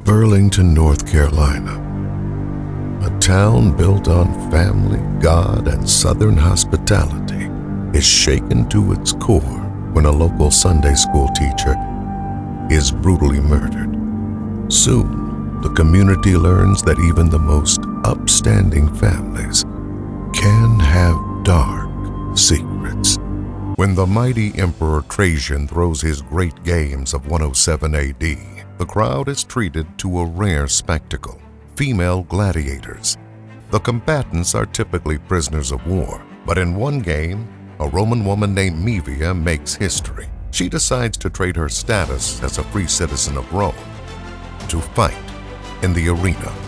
Burlington, North Carolina, a town built on family, God, and Southern hospitality, is shaken to its core when a local Sunday school teacher is brutally murdered. Soon, the community learns that even the most upstanding families can have dark secrets. When the mighty Emperor Trajan throws his great games of 107 AD, the crowd is treated to a rare spectacle: female gladiators. The combatants are typically prisoners of war, but in one game, a Roman woman named Mevia makes history. She decides to trade her status as a free citizen of Rome to fight in the arena.